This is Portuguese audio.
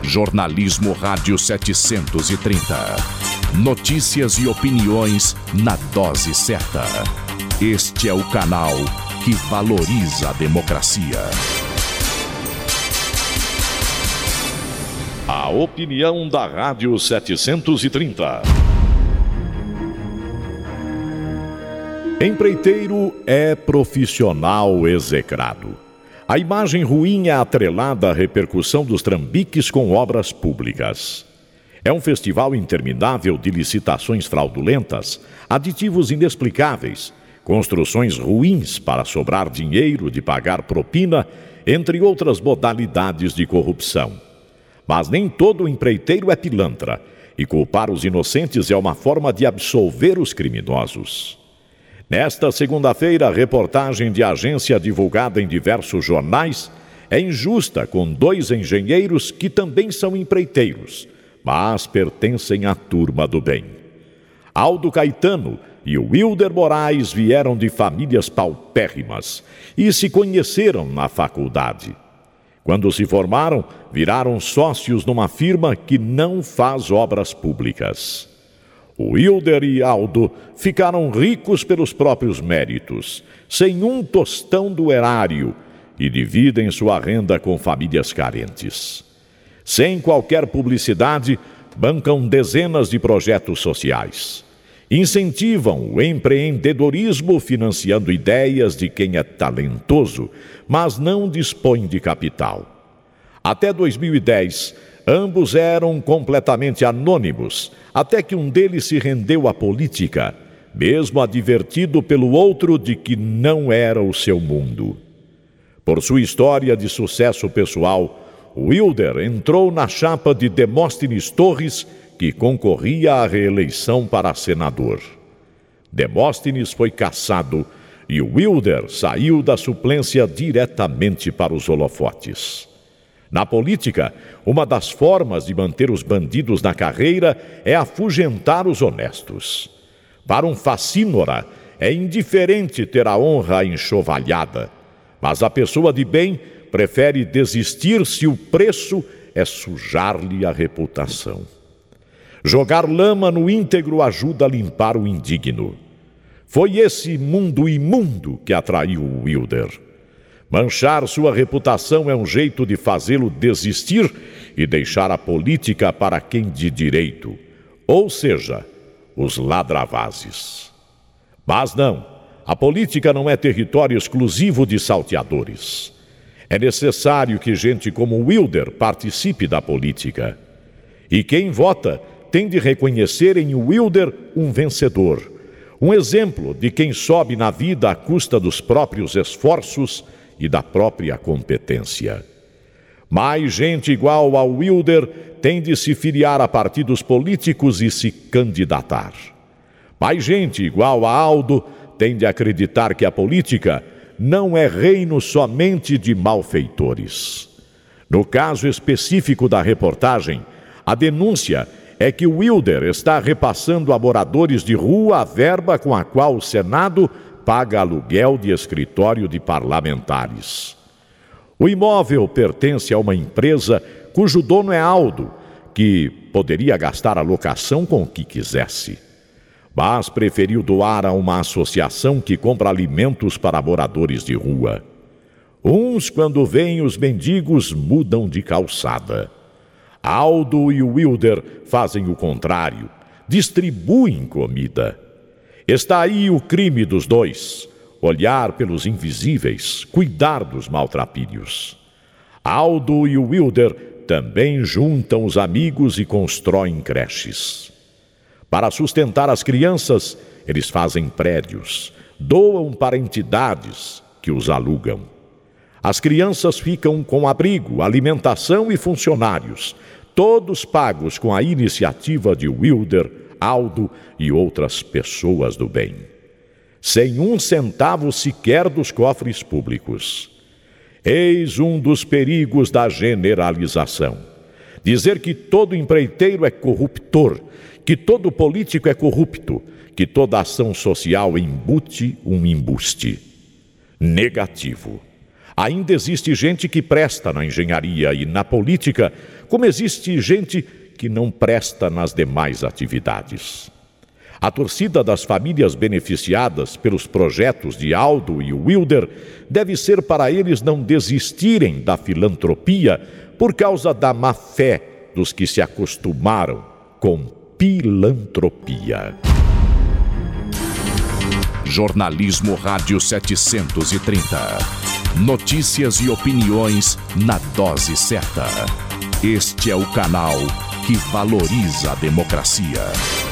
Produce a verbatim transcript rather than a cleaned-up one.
Jornalismo Rádio setecentos e trinta. Notícias e opiniões na dose certa. Este é o canal que valoriza a democracia. A opinião da Rádio setecentos e trinta. Empreiteiro é profissional execrado. A imagem ruim é atrelada à repercussão dos trambiques com obras públicas. É um festival interminável de licitações fraudulentas, aditivos inexplicáveis, construções ruins para sobrar dinheiro de pagar propina, entre outras modalidades de corrupção. Mas nem todo empreiteiro é pilantra, e culpar os inocentes é uma forma de absolver os criminosos. Nesta segunda-feira, a reportagem de agência divulgada em diversos jornais é injusta com dois engenheiros que também são empreiteiros, mas pertencem à turma do bem. Aldo Caetano e Wilder Moraes vieram de famílias paupérrimas e se conheceram na faculdade. Quando se formaram, viraram sócios numa firma que não faz obras públicas. Wilder e Aldo ficaram ricos pelos próprios méritos, sem um tostão do erário, e dividem sua renda com famílias carentes. Sem qualquer publicidade, bancam dezenas de projetos sociais. Incentivam o empreendedorismo financiando ideias de quem é talentoso, mas não dispõe de capital. Até dois mil e dez, ambos eram completamente anônimos, até que um deles se rendeu à política, mesmo advertido pelo outro de que não era o seu mundo. Por sua história de sucesso pessoal, Wilder entrou na chapa de Demóstenes Torres, que concorria à reeleição para senador. Demóstenes foi cassado e Wilder saiu da suplência diretamente para os holofotes. Na política, uma das formas de manter os bandidos na carreira é afugentar os honestos. Para um facínora, é indiferente ter a honra enxovalhada, mas a pessoa de bem prefere desistir se o preço é sujar-lhe a reputação. Jogar lama no íntegro ajuda a limpar o indigno. Foi esse mundo imundo que atraiu Wilder. Manchar sua reputação é um jeito de fazê-lo desistir e deixar a política para quem de direito, ou seja, os ladravazes. Mas não, a política não é território exclusivo de salteadores. É necessário que gente como Wilder participe da política. E quem vota tem de reconhecer em Wilder um vencedor, um exemplo de quem sobe na vida à custa dos próprios esforços e da própria competência. Mais gente igual ao Wilder tem de se filiar a partidos políticos e se candidatar. Mais gente igual a Aldo tem de acreditar que a política não é reino somente de malfeitores. No caso específico da reportagem, a denúncia é que Wilder está repassando a moradores de rua a verba com a qual o Senado paga aluguel de escritório de parlamentares. O imóvel pertence a uma empresa cujo dono é Aldo, que poderia gastar a locação com o que quisesse, mas preferiu doar a uma associação que compra alimentos para moradores de rua. Uns, quando veem os mendigos, mudam de calçada. Aldo e Wilder fazem o contrário, distribuem comida. Está aí o crime dos dois: olhar pelos invisíveis, cuidar dos maltrapilhos. Aldo e Wilder também juntam os amigos e constroem creches. Para sustentar as crianças, eles fazem prédios, doam para entidades que os alugam. As crianças ficam com abrigo, alimentação e funcionários, todos pagos com a iniciativa de Wilder, Aldo e outras pessoas do bem, sem um centavo sequer dos cofres públicos. Eis um dos perigos da generalização. Dizer que todo empreiteiro é corruptor, que todo político é corrupto, que toda ação social embute um embuste. Negativo. Ainda existe gente que presta na engenharia e na política, como existe gente que não presta nas demais atividades. A torcida das famílias beneficiadas pelos projetos de Aldo e Wilder deve ser para eles não desistirem da filantropia por causa da má fé dos que se acostumaram com pilantropia. Jornalismo Rádio setecentos e trinta. Notícias e opiniões na dose certa. Este é o canal que valoriza a democracia.